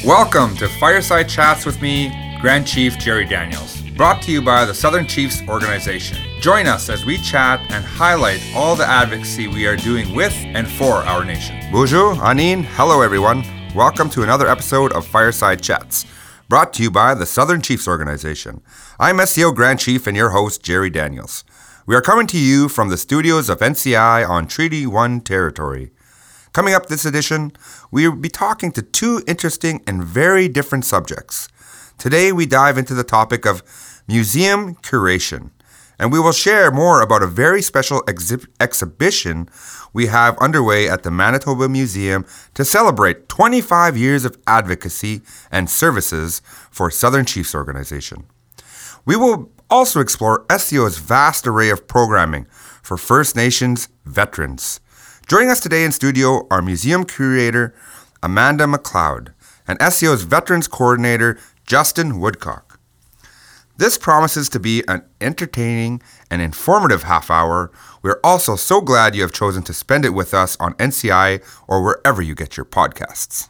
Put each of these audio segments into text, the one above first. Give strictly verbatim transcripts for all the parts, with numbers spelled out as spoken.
Welcome to Fireside Chats with me, Grand Chief Jerry Daniels, brought to you by the Southern Chiefs Organization. Join us as we chat and highlight all the advocacy we are doing with and for our nation. Bonjour, Anine. Hello, everyone. Welcome to another episode of Fireside Chats, brought to you by the Southern Chiefs Organization. I'm S C O Grand Chief and your host, Jerry Daniels. We are coming to you from the studios of N C I on Treaty one territory. Coming up this edition, we will be talking to two interesting and very different subjects. Today, we dive into the topic of museum curation, and we will share more about a very special exhi- exhibition we have underway at the Manitoba Museum to celebrate twenty-five years of advocacy and services for Southern Chiefs Organization. We will also explore S C O's vast array of programming for First Nations veterans. Joining us today in studio are museum curator Amanda McLeod and S C O's veterans coordinator Justin Woodcock. This promises to be an entertaining and informative half hour. We're also so glad you have chosen to spend it with us on N C I or wherever you get your podcasts.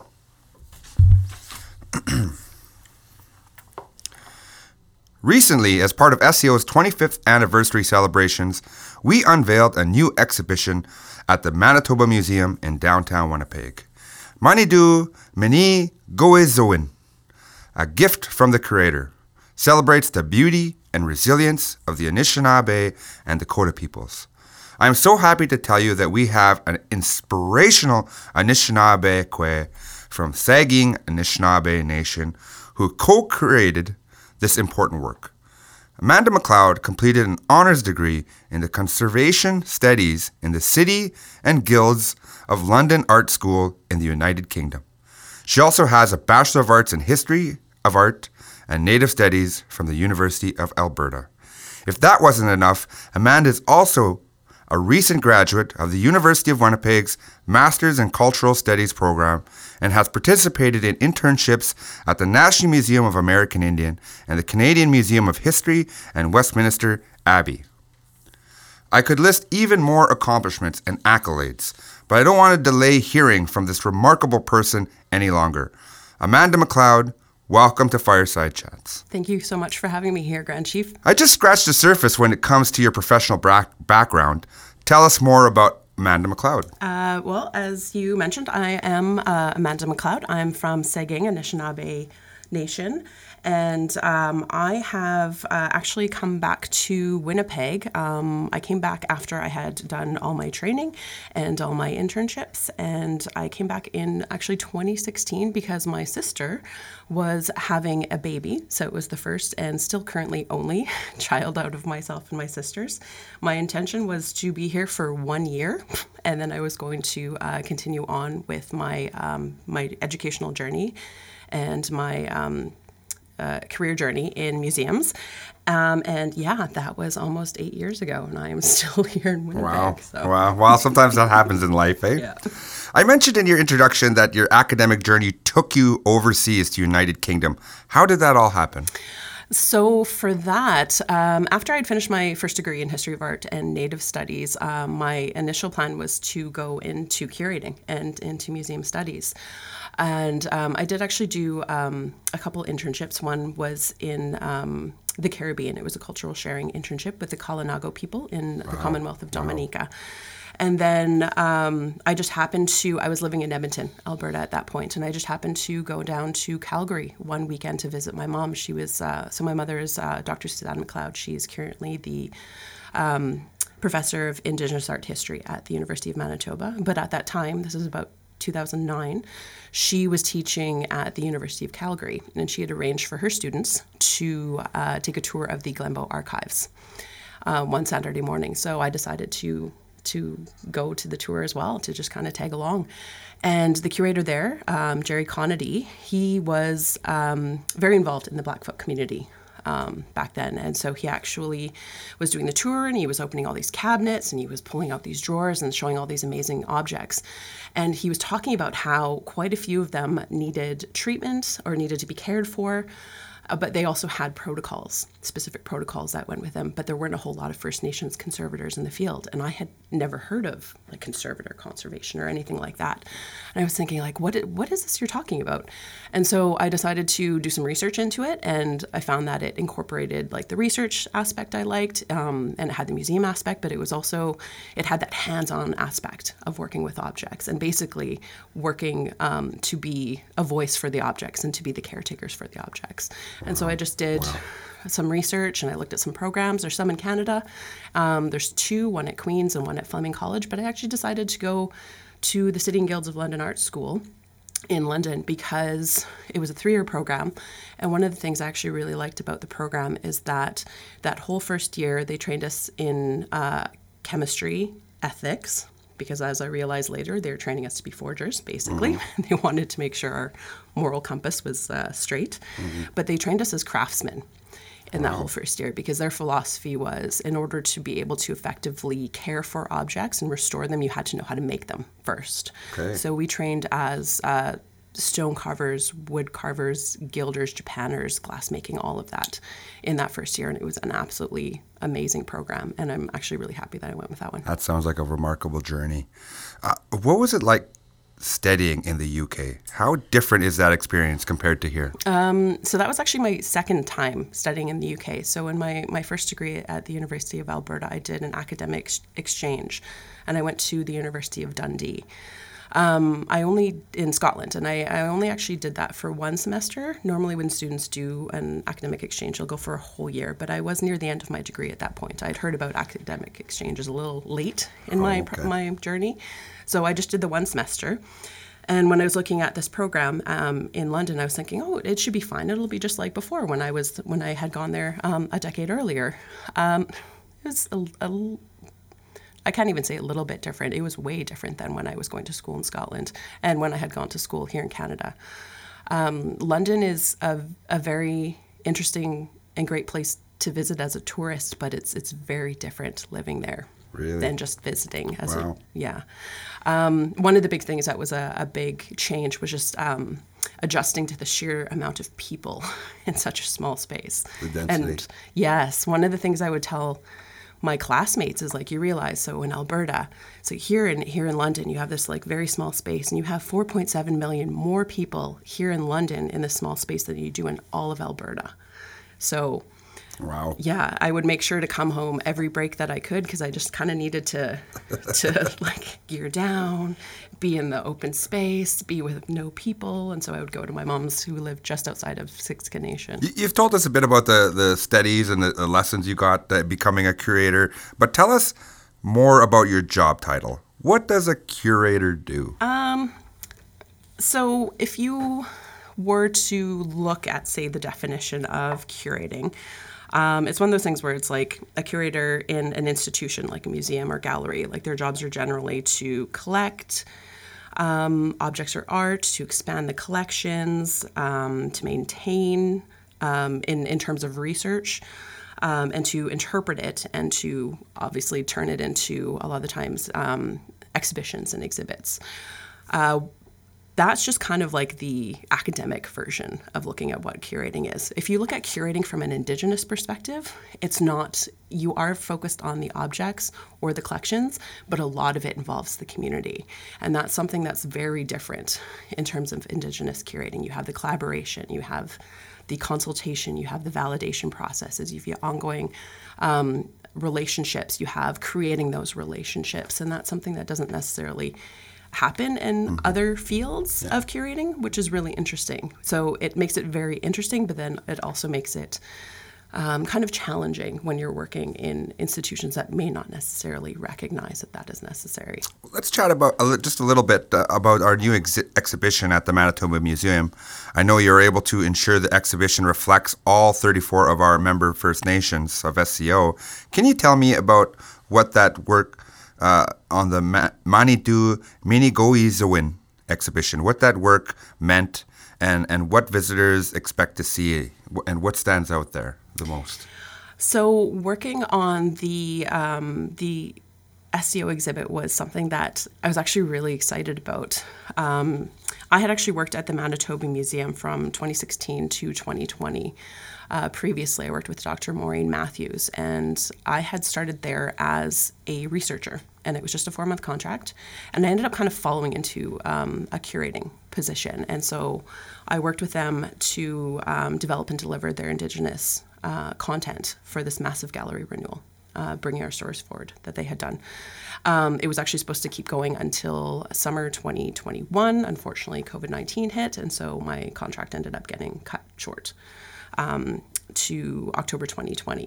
Recently, as part of S C O's twenty-fifth anniversary celebrations, we unveiled a new exhibition at the Manitoba Museum in downtown Winnipeg. Manidu Meni Goezoin, a gift from the Creator, celebrates the beauty and resilience of the Anishinaabe and Dakota peoples. I am so happy to tell you that we have an inspirational Anishinaabe Kwe from Saging Anishinaabe Nation who co-created this important work. Amanda McLeod completed an honors degree in the Conservation Studies in the City and Guilds of London Art School in the United Kingdom. She also has a Bachelor of Arts in History of Art and Native Studies from the University of Alberta. If that wasn't enough, Amanda is also a recent graduate of the University of Winnipeg's Masters in Cultural Studies program and has participated in internships at the National Museum of American Indian and the Canadian Museum of History and Westminster Abbey. I could list even more accomplishments and accolades, but I don't want to delay hearing from this remarkable person any longer. Amanda McLeod, welcome to Fireside Chats. Thank you so much for having me here, Grand Chief. I just scratched the surface when it comes to your professional bra- background. Tell us more about Amanda McLeod. Uh, well, as you mentioned, I am uh, Amanda McLeod. I'm from Saging, Anishinaabe Nation, and um, I have uh, actually come back to Winnipeg. Um, I came back after I had done all my training and all my internships, and I came back in actually twenty sixteen because my sister was having a baby. So it was the first and still currently only child out of myself and my sisters. My intention was to be here for one year, and then I was going to uh, continue on with my um, my educational journey and my um, uh, career journey in museums. Um, and yeah, that was almost eight years ago, and I am still here in Winnipeg. Wow. So. Wow. Well, sometimes that happens in life, eh? Yeah. I mentioned in your introduction that your academic journey took you overseas to United Kingdom. How did that all happen? So for that, um, after I'd finished my first degree in History of Art and Native Studies, um, my initial plan was to go into curating and into museum studies. And um, I did actually do um, a couple internships. One was in um, the Caribbean. It was a cultural sharing internship with the Kalinago people in wow. the Commonwealth of Dominica. Wow. And then um, I just happened to, I was living in Edmonton, Alberta at that point, and I just happened to go down to Calgary one weekend to visit my mom. She was, uh, so my mother is uh, Doctor Suzanne McLeod. She's currently the um, professor of Indigenous art history at the University of Manitoba. But at that time, this is about two thousand nine, she was teaching at the University of Calgary, and she had arranged for her students to uh, take a tour of the Glenbow Archives uh, one Saturday morning. So I decided to to go to the tour as well, to just kind of tag along. And the curator there, um, Jerry Conady, he was um, very involved in the Blackfoot community um, back then. And so he actually was doing the tour, and he was opening all these cabinets, and he was pulling out these drawers and showing all these amazing objects. And he was talking about how quite a few of them needed treatment or needed to be cared for. Uh, but they also had protocols, specific protocols that went with them. But there weren't a whole lot of First Nations conservators in the field. And I had never heard of like conservator conservation or anything like that. And I was thinking, like, what what is this you're talking about? And so I decided to do some research into it. And I found that it incorporated like the research aspect I liked, um, and it had the museum aspect, but it was also, it had that hands-on aspect of working with objects and basically working um, to be a voice for the objects and to be the caretakers for the objects. Wow. And so I just did wow. some research and I looked at some programs. There's some in Canada. Um, there's two, one at Queen's and one at Fleming College. But I actually decided to go to the City and Guilds of London Art School in London because it was a three-year program. And one of the things I actually really liked about the program is that that whole first year they trained us in uh, chemistry, ethics, because as I realized later, they were training us to be forgers, basically. Mm-hmm. They wanted to make sure our moral compass was uh, straight. Mm-hmm. But they trained us as craftsmen in wow. that whole first year because their philosophy was in order to be able to effectively care for objects and restore them, you had to know how to make them first. Okay. So we trained as uh, stone carvers, wood carvers, gilders, japanners, glassmaking, all of that in that first year. And it was an absolutely amazing program. And I'm actually really happy that I went with that one. That sounds like a remarkable journey. Uh, what was it like studying in the U K? How different is that experience compared to here? Um, so that was actually my second time studying in the U K. So in my, my first degree at the University of Alberta, I did an academic ex- exchange and I went to the University of Dundee. Um, I only, in Scotland, and I, I only actually did that for one semester. Normally when students do an academic exchange, they'll go for a whole year, but I was near the end of my degree at that point. I'd heard about academic exchanges a little late in oh, my okay. my journey, so I just did the one semester. And when I was looking at this program um, in London, I was thinking, oh, it should be fine. It'll be just like before when I was when I had gone there um, a decade earlier. Um, it was a, a I can't even say a little bit different. It was way different than when I was going to school in Scotland and when I had gone to school here in Canada. Um, London is a, a very interesting and great place to visit as a tourist, but it's it's very different living there really? than just visiting. As wow. a, yeah. Um, one of the big things that was a, a big change was just um, adjusting to the sheer amount of people in such a small space. The density. And yes, one of the things I would tell my classmates is like, you realize, so in Alberta, so here in here in London, you have this like very small space and you have four point seven million more people here in London in this small space than you do in all of Alberta. So wow. Yeah, I would make sure to come home every break that I could because I just kind of needed to to like gear down, be in the open space, be with no people. And so I would go to my mom's who lived just outside of Siksika Nation. You've told us a bit about the, the studies and the, the lessons you got uh, becoming a curator, but tell us more about your job title. What does a curator do? Um, so if you were to look at, say, the definition of curating, Um, it's one of those things where it's like a curator in an institution like a museum or gallery. Like their jobs are generally to collect um, objects or art, to expand the collections, um, to maintain um, in, in terms of research, um, and to interpret it and to obviously turn it into, a lot of the times, um, exhibitions and exhibits. Uh, That's just kind of like the academic version of looking at what curating is. If you look at curating from an Indigenous perspective, it's not, you are focused on the objects or the collections, but a lot of it involves the community. And that's something that's very different in terms of Indigenous curating. You have the collaboration, you have the consultation, you have the validation processes, you have ongoing um, relationships, you have creating those relationships. And that's something that doesn't necessarily happen in mm-hmm. other fields yeah. of curating, which is really interesting. So it makes it very interesting, but then it also makes it um, kind of challenging when you're working in institutions that may not necessarily recognize that that is necessary. Let's chat about uh, just a little bit uh, about our new ex- exhibition at the Manitoba Museum. I know you're able to ensure the exhibition reflects all thirty-four of our member First Nations of S C O. Can you tell me about what that work Uh, on the Ma- Manitou Minigoizowin exhibition, what that work meant and, and what visitors expect to see and what stands out there the most? So working on the um, the S C O exhibit was something that I was actually really excited about. Um, I had actually worked at the Manitoba Museum from twenty sixteen to twenty twenty. Uh, previously, I worked with Doctor Maureen Matthews, and I had started there as a researcher, and it was just a four-month contract. And I ended up kind of following into um, a curating position. And so I worked with them to um, develop and deliver their Indigenous uh, content for this massive gallery renewal, uh, bringing our stories forward that they had done. Um, it was actually supposed to keep going until summer twenty twenty-one. Unfortunately, COVID nineteen hit, and so my contract ended up getting cut short um, to October twenty twenty.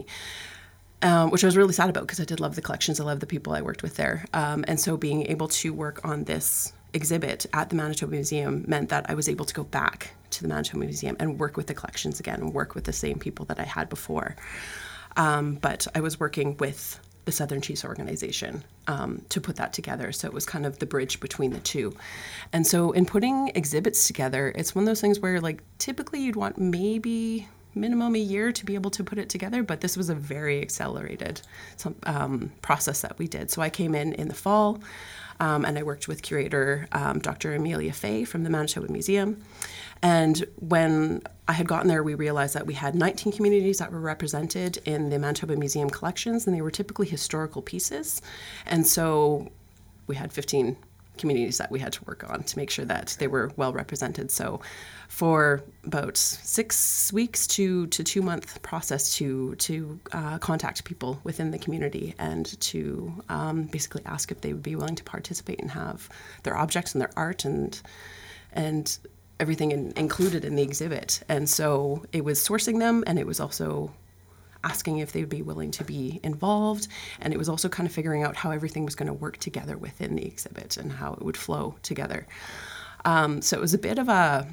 Um, which I was really sad about because I did love the collections. I love the people I worked with there. Um, and so being able to work on this exhibit at the Manitoba Museum meant that I was able to go back to the Manitoba Museum and work with the collections again and work with the same people that I had before. Um, but I was working with the Southern Chiefs organization um, to put that together. So it was kind of the bridge between the two. And so in putting exhibits together, it's one of those things where like typically you'd want maybe minimum a year to be able to put it together, but this was a very accelerated um, process that we did. So I came in in the fall, um, and I worked with curator um, Doctor Amelia Fay from the Manitoba Museum. And when I had gotten there, we realized that we had nineteen communities that were represented in the Manitoba Museum collections, and they were typically historical pieces. And so we had fifteen communities that we had to work on to make sure that they were well represented. So for about six weeks to, to two month process to to uh, contact people within the community and to um, basically ask if they would be willing to participate and have their objects and their art and and everything in, included in the exhibit. And so it was sourcing them, and it was also asking if they would be willing to be involved. And it was also kind of figuring out how everything was going to work together within the exhibit and how it would flow together. Um, so it was a bit of a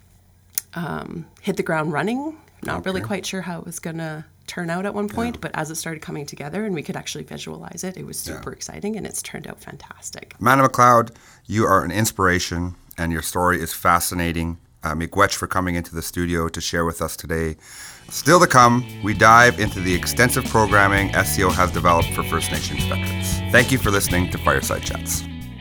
um, hit the ground running. Not okay. really quite sure how it was going to turn out at one point, yeah. but as it started coming together and we could actually visualize it, it was super yeah. exciting, and it's turned out fantastic. Amanda McLeod, you are an inspiration, and your story is fascinating. Uh, Miigwech for coming into the studio to share with us today. Still to come, we dive into the extensive programming S C O has developed for First Nations veterans. Thank you for listening to Fireside Chats.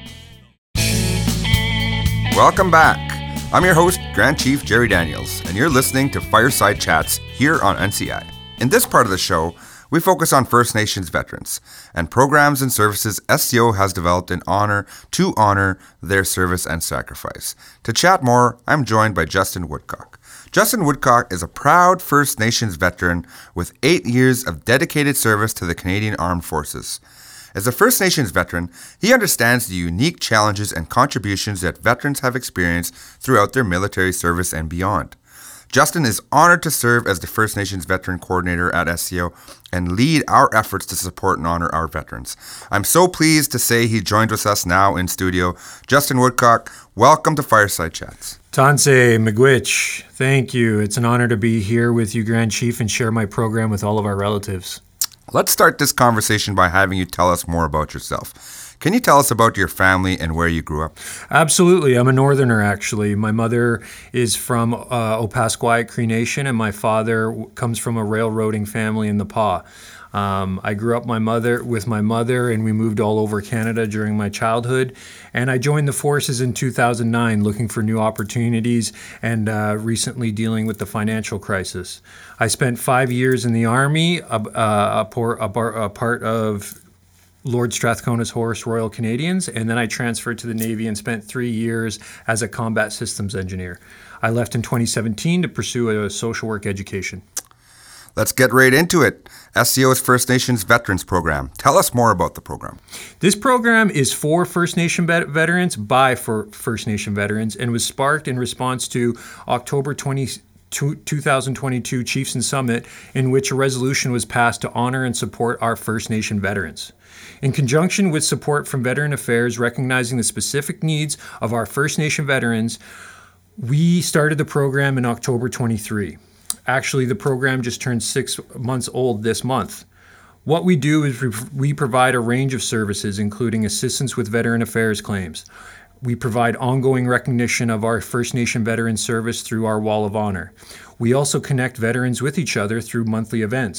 Welcome back. I'm your host, Grand Chief Jerry Daniels, and you're listening to Fireside Chats here on N C I. In this part of the show, we focus on First Nations veterans and programs and services S C O has developed in honor to honor their service and sacrifice. To chat more, I'm joined by Justin Woodcock. Justin Woodcock is a proud First Nations veteran with eight years of dedicated service to the Canadian Armed Forces. As a First Nations veteran, he understands the unique challenges and contributions that veterans have experienced throughout their military service and beyond. Justin is honored to serve as the First Nations Veteran Coordinator at S C O and lead our efforts to support and honor our veterans. I'm so pleased to say he joined with us now in studio. Justin Woodcock, welcome to Fireside Chats. Tanse Miigwech, thank you. It's an honor to be here with you, Grand Chief, and share my program with all of our relatives. Let's start this conversation by having you tell us more about yourself. Can you tell us about your family and where you grew up? Absolutely. I'm a northerner, actually. My mother is from uh, Opaskwayak Cree Nation, and my father w- comes from a railroading family in the Pas. Um, I grew up my mother with my mother, and we moved all over Canada during my childhood. And I joined the forces in two thousand nine, looking for new opportunities, and uh, recently dealing with the financial crisis. I spent five years in the Army, uh, a, por- a, bar- a part of Lord Strathcona's Horse Royal Canadians, and then I transferred to the Navy and spent three years as a combat systems engineer. I left in twenty seventeen to pursue a social work education. Let's get right into it. S C O's First Nations Veterans Program. Tell us more about the program. This program is for First Nation vet- veterans by for First Nation veterans and was sparked in response to October twentieth, two thousand twenty-two Chiefs Summit, in which a resolution was passed to honor and support our First Nation veterans. In conjunction with support from Veteran Affairs, recognizing the specific needs of our First Nation veterans, we started the program in October twenty-three. Actually, the program just turned six months old this month. What we do is we provide a range of services, including assistance with Veteran Affairs claims. We provide ongoing recognition of our First Nation veteran service through our Wall of Honor. We also connect veterans with each other through monthly events.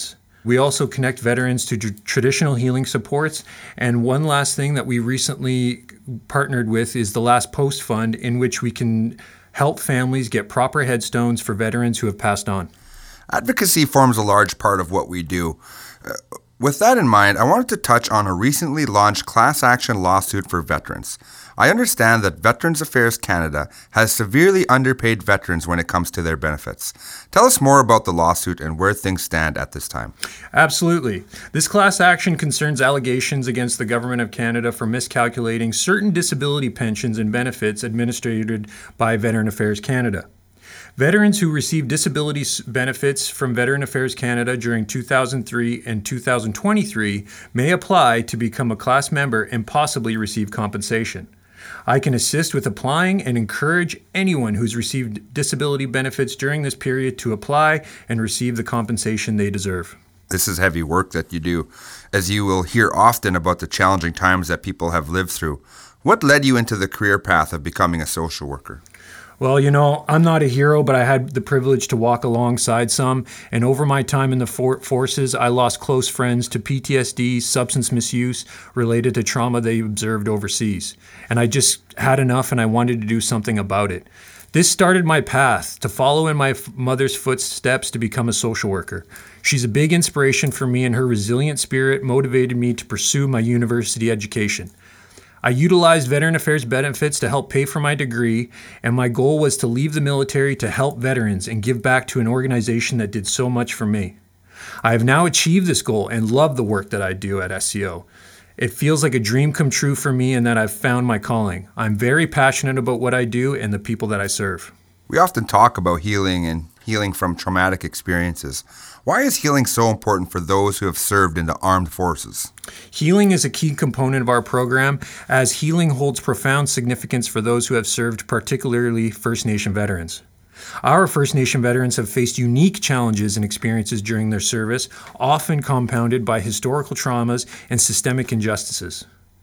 We also connect veterans to tr- traditional healing supports. And one last thing that we recently partnered with is the Last Post Fund, in which we can help families get proper headstones for veterans who have passed on. Advocacy forms a large part of what we do. Uh, with that in mind, I wanted to touch on a recently launched class action lawsuit for veterans. I understand that Veterans Affairs Canada has severely underpaid veterans when it comes to their benefits. Tell us more about the lawsuit and where things stand at this time. Absolutely. This class action concerns allegations against the Government of Canada for miscalculating certain disability pensions and benefits administered by Veterans Affairs Canada. Veterans who received disability benefits from Veterans Affairs Canada during two thousand three and two thousand twenty-three may apply to become a class member and possibly receive compensation. I can assist with applying and encourage anyone who's received disability benefits during this period to apply and receive the compensation they deserve. This is heavy work that you do, as you will hear often about the challenging times that people have lived through. What led you into the career path of becoming a social worker? Well, you know, I'm not a hero, but I had the privilege to walk alongside some. And over my time in the for- forces, I lost close friends to P T S D, substance misuse related to trauma they observed overseas. And I just had enough and I wanted to do something about it. This started my path to follow in my f- mother's footsteps to become a social worker. She's a big inspiration for me, and her resilient spirit motivated me to pursue my university education. I utilized Veteran Affairs benefits to help pay for my degree, and my goal was to leave the military to help veterans and give back to an organization that did so much for me. I have now achieved this goal and love the work that I do at S C O. It feels like a dream come true for me and that I've found my calling. I'm very passionate about what I do and the people that I serve. We often talk about healing and healing from traumatic experiences. Why is healing so important for those who have served in the armed forces? Healing is a key component of our program, as healing holds profound significance for those who have served, particularly First Nation veterans. Our First Nation veterans have faced unique challenges and experiences during their service, often compounded by historical traumas and systemic injustices.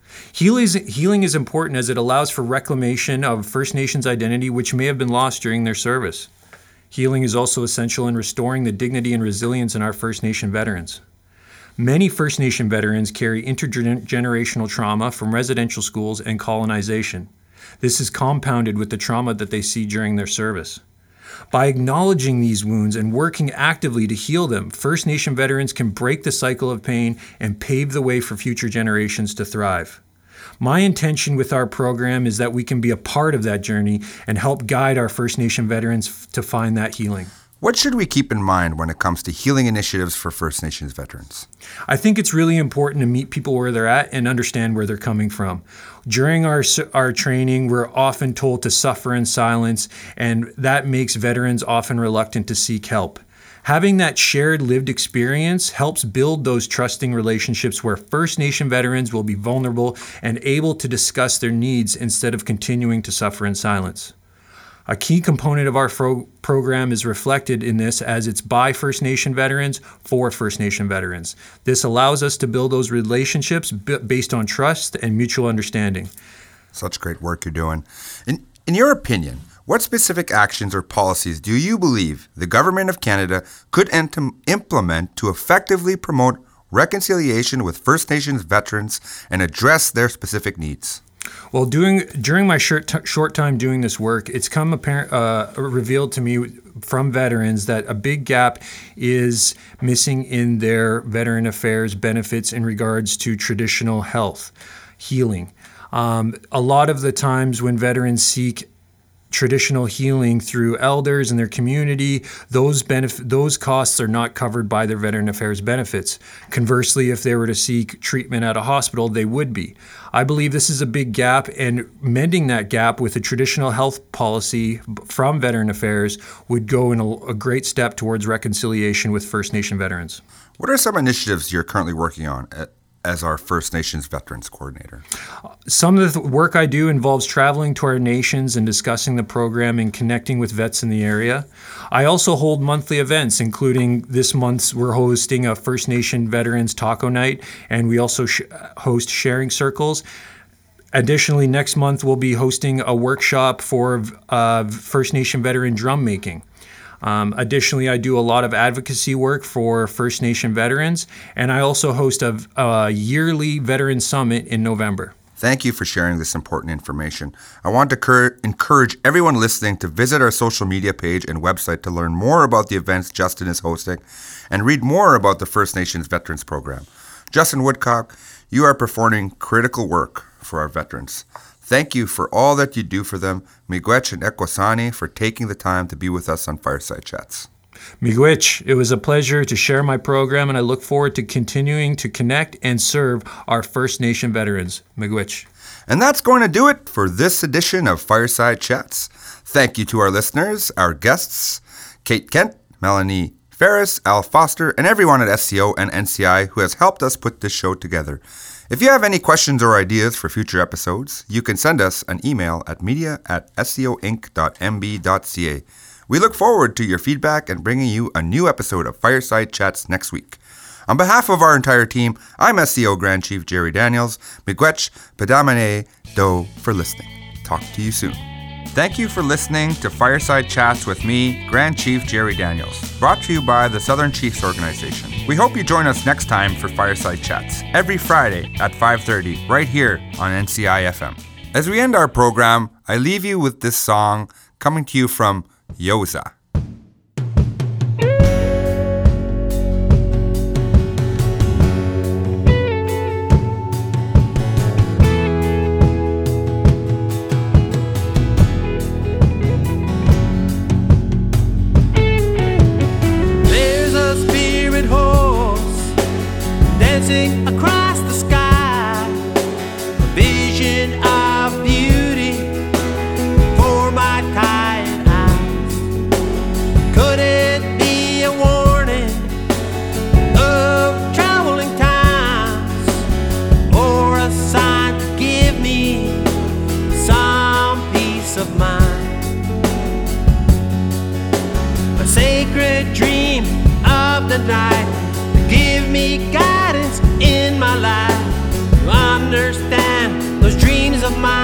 Healing is important as it allows for reclamation of First Nations identity, which may have been lost during their service. Healing is also essential in restoring the dignity and resilience in our First Nation veterans. Many First Nation veterans carry intergenerational trauma from residential schools and colonization. This is compounded with the trauma that they see during their service. By acknowledging these wounds and working actively to heal them, First Nation veterans can break the cycle of pain and pave the way for future generations to thrive. My intention with our program is that we can be a part of that journey and help guide our First Nation veterans f- to find that healing. What should we keep in mind when it comes to healing initiatives for First Nations veterans? I think it's really important to meet people where they're at and understand where they're coming from. During our our training, we're often told to suffer in silence, and that makes veterans often reluctant to seek help. Having that shared lived experience helps build those trusting relationships where First Nation veterans will be vulnerable and able to discuss their needs instead of continuing to suffer in silence. A key component of our fro- program is reflected in this, as it's by First Nation veterans for First Nation veterans. This allows us to build those relationships b- based on trust and mutual understanding. Such great work you're doing. In, in your opinion, what specific actions or policies do you believe the Government of Canada could ent- implement to effectively promote reconciliation with First Nations veterans and address their specific needs? Well, doing during my short, t- short time doing this work, it's come apparent, uh, revealed to me from veterans that a big gap is missing in their Veteran Affairs benefits in regards to traditional health, healing. Um, a lot of the times when veterans seek traditional healing through elders in their community, those benef- those costs are not covered by their Veteran Affairs benefits. Conversely, if they were to seek treatment at a hospital, they would be. I believe this is a big gap, and mending that gap with a traditional health policy from Veteran Affairs would go in a, a great step towards reconciliation with First Nation veterans. What are some initiatives you're currently working on at, as our First Nations Veterans Coordinator? Some of the work I do involves traveling to our nations and discussing the program and connecting with vets in the area. I also hold monthly events, including this month's we're hosting a First Nation Veterans Taco Night, and we also sh- host sharing circles. Additionally, next month we'll be hosting a workshop for uh, First Nation veteran drum making. Um, additionally, I do a lot of advocacy work for First Nation veterans, and I also host a, a yearly Veteran Summit in November. Thank you for sharing this important information. I want to cur- encourage everyone listening to visit our social media page and website to learn more about the events Justin is hosting and read more about the First Nations Veterans Program. Justin Woodcock, you are performing critical work for our veterans. Thank you for all that you do for them. Miigwech and Ekwasani for taking the time to be with us on Fireside Chats. Miigwech, it was a pleasure to share my program, and I look forward to continuing to connect and serve our First Nation veterans. Miigwech. And that's going to do it for this edition of Fireside Chats. Thank you to our listeners, our guests, Kate Kent, Melanie Ferris, Al Foster, and everyone at S C O and N C I who has helped us put this show together. If you have any questions or ideas for future episodes, you can send us an email at media at s c o inc dot m b dot c a. We look forward to your feedback and bringing you a new episode of Fireside Chats next week. On behalf of our entire team, I'm S C O Grand Chief Jerry Daniels. Miigwech Padamane Do for listening. Talk to you soon. Thank you for listening to Fireside Chats with me, Grand Chief Jerry Daniels, brought to you by the Southern Chiefs Organization. We hope you join us next time for Fireside Chats, every Friday at five thirty, right here on N C I F M. As we end our program, I leave you with this song coming to you from Yoza. Across the sky, a vision of beauty for my tired eyes. Could it be a warning of troubling times, or a sign to give me some peace of mind? A sacred dream of the night, give me guidance in my life to understand those dreams of mine.